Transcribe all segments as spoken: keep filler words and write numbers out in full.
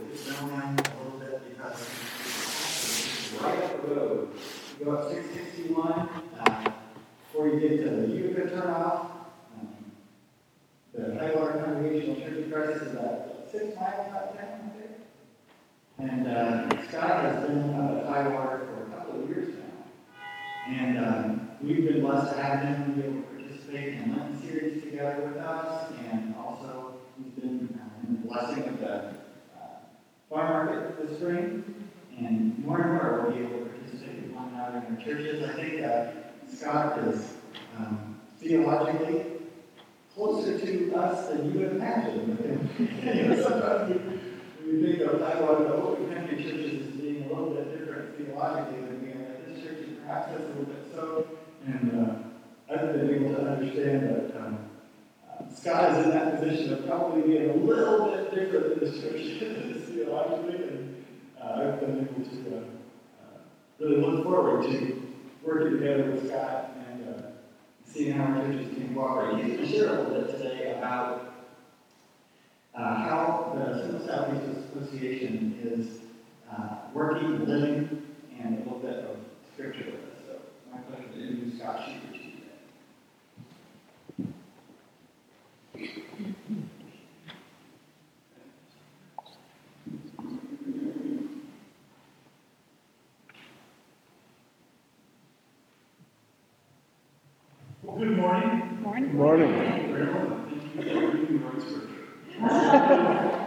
snowing a little bit because it's right up the road. You go up six sixty-one, uh, before you get to the Utica turnoff. Um, the Highwater Congregational Church of Christ is about six miles out of town, I think. And uh, Scott has been out at Highwater for a couple of years now. And um, we've been blessed to have him be able to participate in the Lenten series together with us. And also, he's been uh, in the blessing of the uh, farm market this spring. And more and more we'll be able to participate with one another in our churches. I think uh, Scott is um, theologically closer to us than you would imagine. You know, sometimes we, we think of Highwater, the Open Country churches as being a little bit different theologically than we are. This church is perhaps just a little bit so. And uh, I've been able to understand that um, uh, Scott is in that position of probably being a little bit different than this church is theologically. And uh, I've been able to uh, uh, really look forward to working together with Scott and uh, seeing how our churches can cooperate. He's going to share a little bit today about uh, how the Central Southeast Association is uh, working, living, and a little bit of scripture with us. So it's my pleasure to introduce Scott Sheeper to you today. Well, good morning. Morning. Morning. Thank you for reading the right scripture.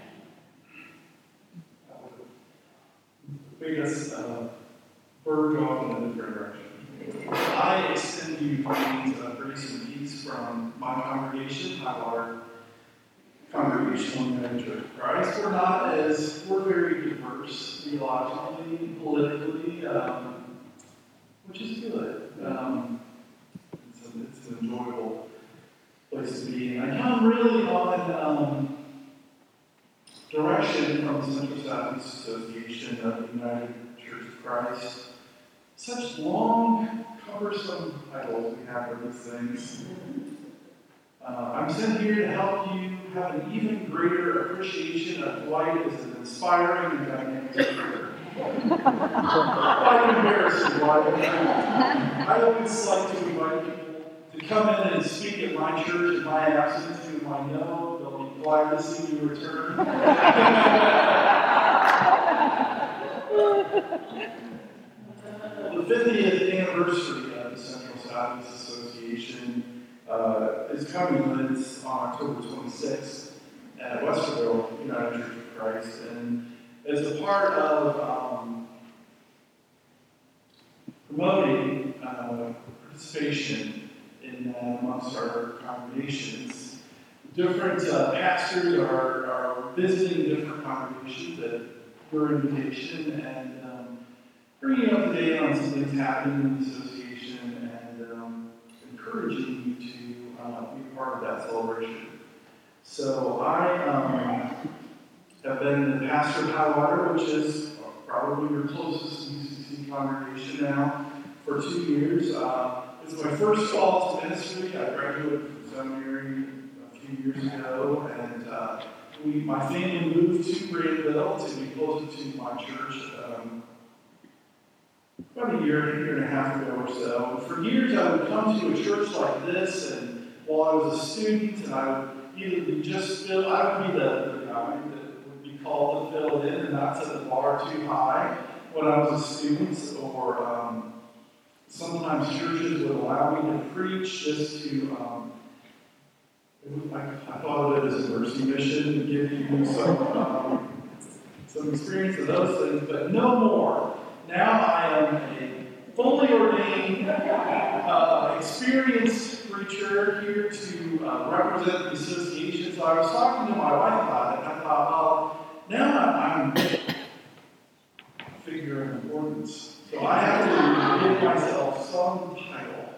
Biggest uh, bird off in a different direction. I extend to you greetings of grace and peace from my congregation, Highwater Congregational United Church of Christ. We're not as, we're very diverse theologically, politically, um, which is good. Um, it's, a, it's an enjoyable place to be. And I come really on um, direction from the Central Southeast Association of the United Church of Christ. Such long, cumbersome titles we have for these things. Uh, I'm sent here to help you have an even greater appreciation of Dwight as an inspiring and dynamic speaker. Quite embarrassing, Dwight. I always like to invite people to come in and speak at my church in my absence, whom I know they'll be glad to see you return. The fiftieth anniversary of the Central Southeast Association uh, is coming, and it's on October twenty-sixth at Westerville United Church of Christ. And as a part of um, promoting uh, participation in uh, amongst our congregations, different uh, pastors are, are visiting different congregations at per invitation and um, bringing up to date on some things happening in the association and um, encouraging you to uh, be part of that celebration. So I um, have been the pastor of Highwater, which is probably your closest U C C congregation now, for two years. Uh, it's my first call to ministry. I graduated from seminary a few years ago, and uh, we, my family moved to Greenville to be closer to my church um, about a year, a year and a half ago or so. And for years, I would come to a church like this, and while I was a student, and I would either be just fill, I would be the, the guy that would be called to fill it in and not set the bar too high when I was a student, or um, sometimes churches would allow me to preach just to, um, I, I thought of it as a mercy mission to give you some, um, some experience of those things, but no more. Now I am a fully ordained, uh, experienced preacher here to uh, represent the association. So I was talking to my wife about it, and I thought, well, now I'm a figure of importance. So I have to give myself some title.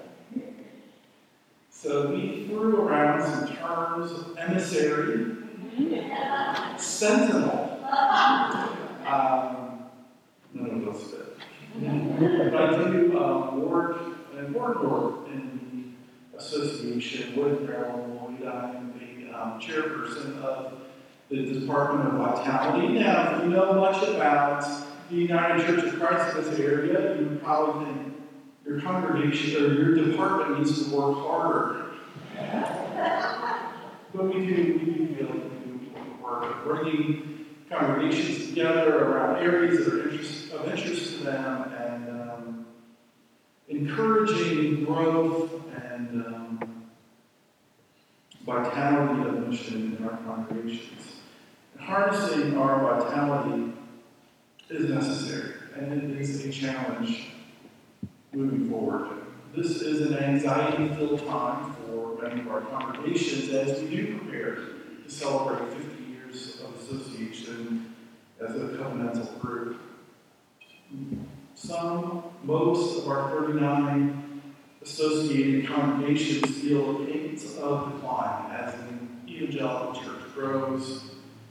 So we threw around some terms: emissary, sentinel. Um, none of those fit. But I do um, work, and work work in the association with Marilyn Lloyd. I am the um, chairperson of the Department of Vitality. Now, if you know much about the United Church of Christ in this area, you would probably think your congregation or your department needs to work harder. But we do, we do feel like we do work, bringing congregations together around areas that are interest, of interest to them, and um, encouraging growth and um, vitality of mission in our congregations. And harnessing our vitality is necessary, and it is a challenge moving forward. This is an anxiety-filled time for many of our congregations as we do prepare to celebrate fifty years of association as a covenantal group. Some, most of our thirty-nine associated congregations feel the gates of decline as the evangelical church grows.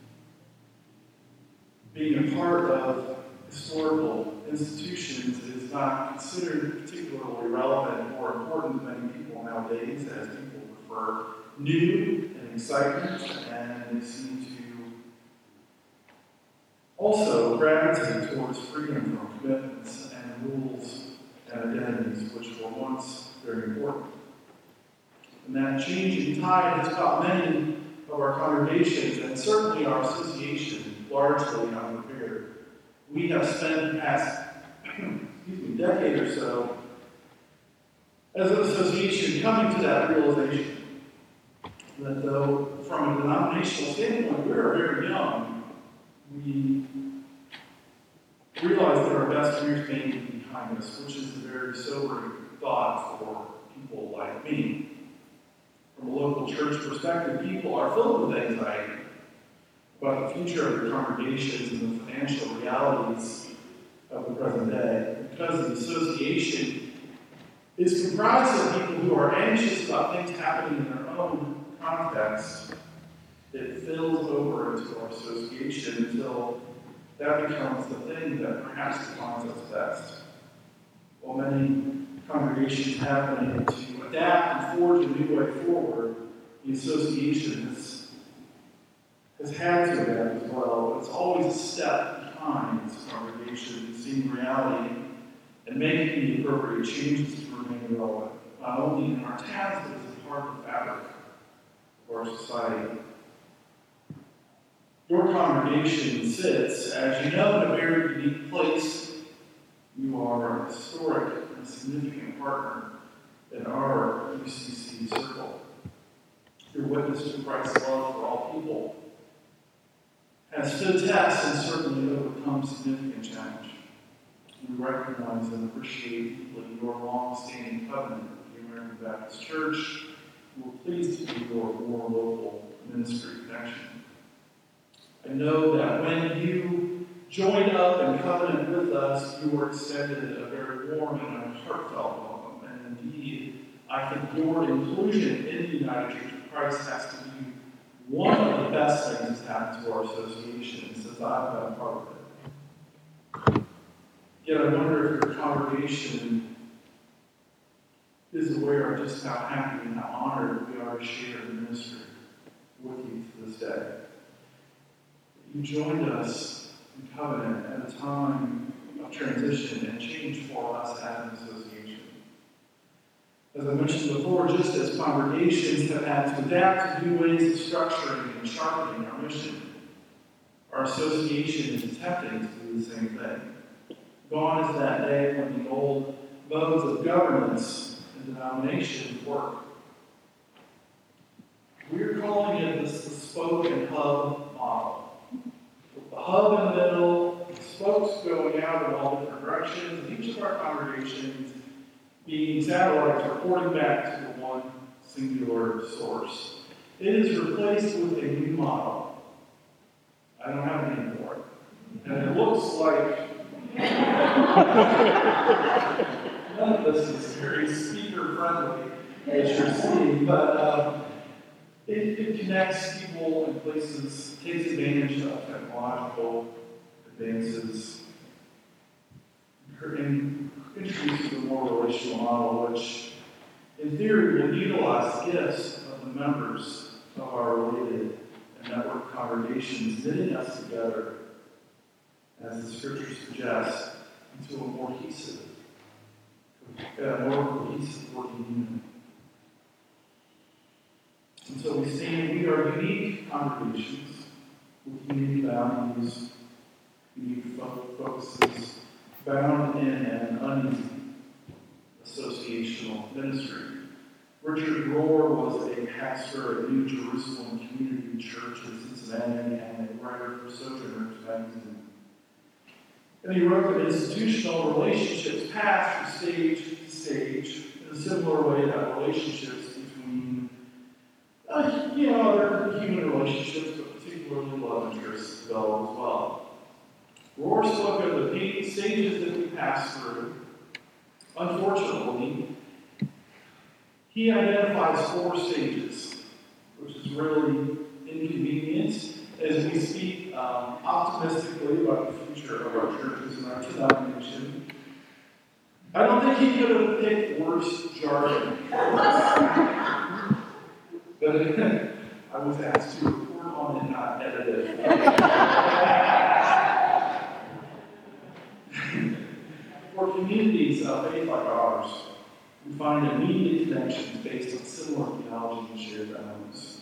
Being a part of historical institutions is not considered particularly relevant or important to many people nowadays, as people prefer new and excitement, and they seem to also gravitate towards freedom from commitments and rules and identities, which were once very important. And that changing tide has caught many of our congregations, and certainly our association, largely unprepared. We have spent the past excuse me, decade or so as an association coming to that realization that though from a denominational standpoint we are very young, we realize that our best years may be behind us, which is a very sobering thought for people like me. From a local church perspective, people are filled with anxiety about the future of their congregations and the financial realities of the present day. Because the association is comprised of people who are anxious about things happening in their own context, it fills over into our association until that becomes the thing that perhaps defines us best. While many congregations have been able to adapt and forge a new way forward, the association has has had to adapt as well, but it's always a step behind this congregation, seeing reality and making the appropriate changes to remain relevant, not only in our towns, but as a part of the fabric of our society. Your congregation sits, as you know, in a very unique place. You are a historic and significant partner in our U C C circle. Your witness to Christ's love for all people has stood tests and certainly overcome significant challenge. We recognize and appreciate deeply your long-standing covenant with the American Baptist Church. We're pleased to be your more local ministry connection. I know that when you joined up and covenanted with us, you were extended a very warm and a heartfelt welcome. And indeed, I think your inclusion in the United Church of Christ has to be one of the best things that's happened to our association since I've been a part of it. Yet I wonder if your congregation is aware of just how happy and how honored we are to share the ministry with you to this day. You joined us in covenant at a time of transition and change for us as an association. As I mentioned before, just as congregations have had to adapt to new ways of structuring and sharpening our mission, our association is attempting to do the same thing. Gone is that day when the old modes of governance and denominations work. We're calling it this the spoke and hub model. With the hub in the middle, the spokes going out in all different directions, and each of our congregations being satellites reporting back to the one singular source. It is replaced with a new model. I don't have a name for it. And it looks like none of this is very speaker-friendly, as you're seeing, but uh, it, it connects people and places, takes advantage of technological advances, and introduces a more relational model, which in theory will utilize the gifts of the members of our related a network of congregations knitting us together, as the scripture suggests, into a more cohesive, a more cohesive working unit. And so we stand, we are unique congregations with unique values, unique focuses, bound in an uneasy associational ministry. Richard Rohr was a pastor at New Jerusalem Community Church in Cincinnati and a writer for Sojourners magazine. And he wrote that institutional relationships pass from stage to stage in a similar way that relationships between, uh, you know, other human relationships, but particularly love interests, develop as well. Rohr spoke of the eight stages that we pass through. Unfortunately, he identifies four stages, which is really inconvenient as we speak um, optimistically about the future of our churches and our denomination. I don't think he could have picked worse jargon. But I was asked to report on it, not edit it. For communities of faith like ours, we find immediate connections based on similar theology and shared values.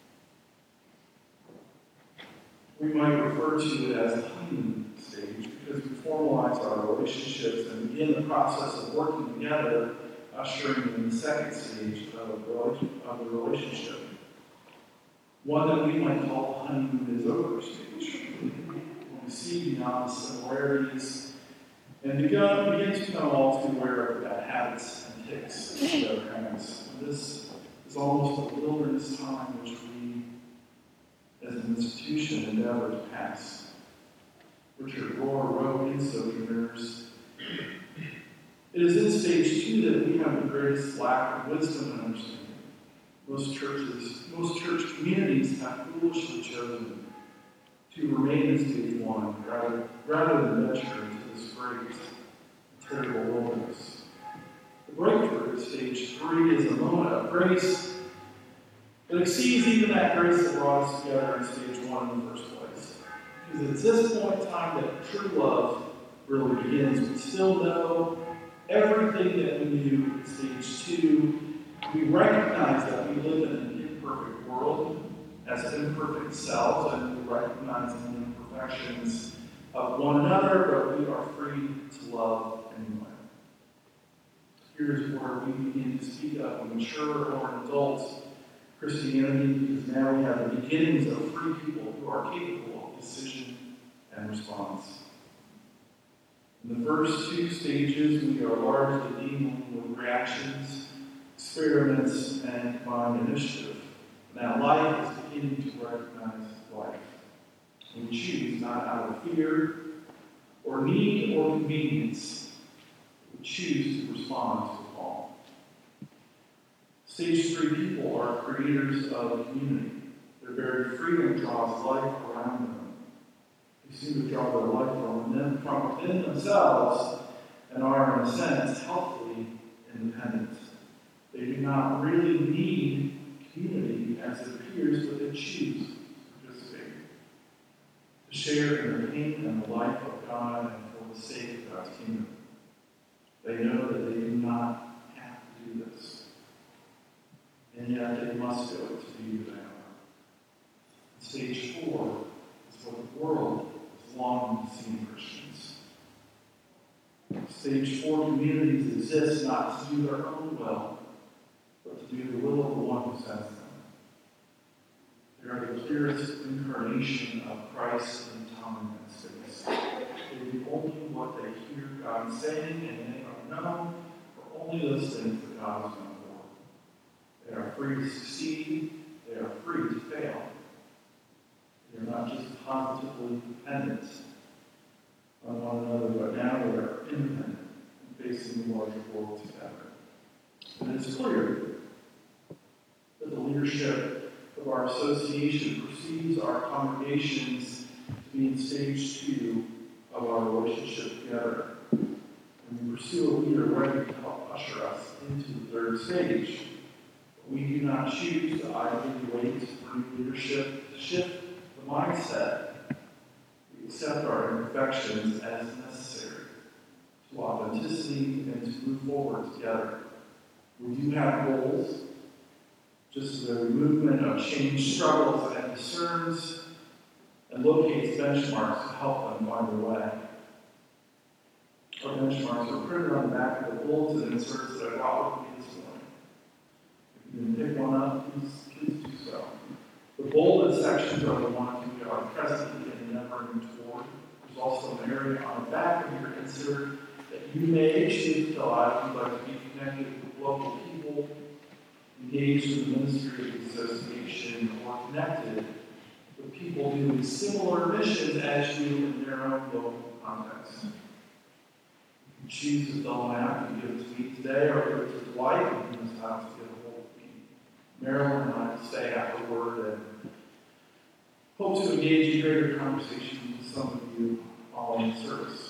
We might refer to it as the honeymoon stage because we formalize our relationships and begin the process of working together, ushering in the second stage of the relationship. One that we might call the honeymoon is over stage, when we see beyond the similarities and begin, begin to become all too aware of bad habits and tics of other parents. This is almost a wilderness time which we, as an institution, endeavor to pass. Richard Rohr wrote in Sojourners, "It is in stage two that we have the greatest lack of wisdom and understanding. Most churches, most church communities have foolishly chosen to remain in stage one rather, rather than venture into this great, terrible wilderness. The breakthrough at stage three is a moment of grace that exceeds even that grace that brought us together in stage one in the first place. Because it's this point in time that true love really begins. We still know everything that we knew in stage two. We recognize that we live in an imperfect world as imperfect selves, and we recognize the imperfections of one another, but we are free to love anyway. Here's where we begin to speak of a mature or an adult Christianity, because now we have the beginnings of free people who are capable of decision and response. In the first two stages, we are largely dealing with reactions, experiments, and combined initiative. Now, life is beginning to recognize life. We choose not out of fear or need or convenience. We choose to respond to the call. Stage three people are creators of the community. Their very freedom draws life around them. They seem to draw their life from within, from within themselves and are, in a sense, healthily independent. They do not really need community as it appears, but they choose to participate, to share in the pain and the life of God and for the sake of God's kingdom. They know that they do not have to do this, and yet they must do it to be who they are. Stage four is what the world is longing to see in Christians. Stage four communities exist not to do their own will, but to do the will of the one who sends them. They are the clearest incarnation of Christ in time and space. They do only what they hear God saying, and they are known for only those things that God has known for. They are free to succeed. They are free to fail. They are not just positively dependent on one another, but now they are independent and facing the larger world together. And it's clear that the leadership of our association perceives our congregations to be in stage two of our relationship together. And we pursue a leader ready to help usher us into the third stage. But we do not choose to idly wait for new leadership to shift the mindset, we accept our imperfections as necessary to authenticity and to move forward together. We do have goals, just the movement of change struggles and discerns and locates benchmarks to help them find their way. Our benchmarks are printed on the back of the bulletin inserts that I brought with me this morning. If you can pick one up, please, please do so. The bolded sections are the ones we are presently and endeavoring toward. There's also an area on the back of your insert that you may choose to fill out if you'd like to be connected with local people, engaged in the ministry of the association, or connected with people doing similar missions as you in their own local context. You choose to fill one out, you give it to me today, or give it to Dwight, and he knows how to get a hold of me. Marilyn and I will stay afterward and hope to engage in greater conversation with some of you following the service.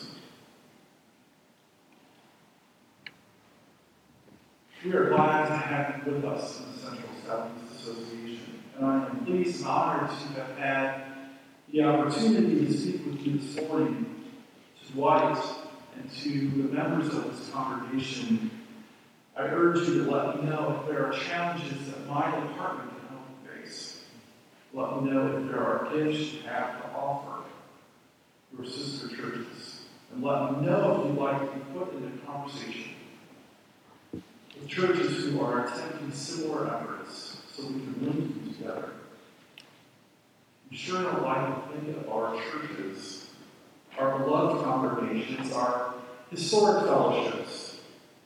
We are glad to have you with us in the Central Southeast Association, and I am pleased and honored to have had the opportunity to speak with you this morning, to Dwight and to the members of this congregation. I urge you to let me know if there are challenges that my department can help you face. Let me know if there are gifts you have to offer your sister churches, and let me know if you'd like to be put into conversation with churches who are attempting similar efforts so we can link you together. I'm sure I'd like to think of our churches, our beloved congregations, our historic fellowships,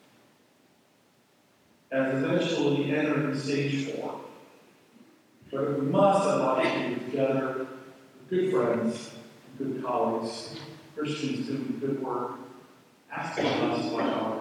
as eventually entering stage four. But if we must, I'd like to be together with good friends, good colleagues, Christians doing good work, asking us what our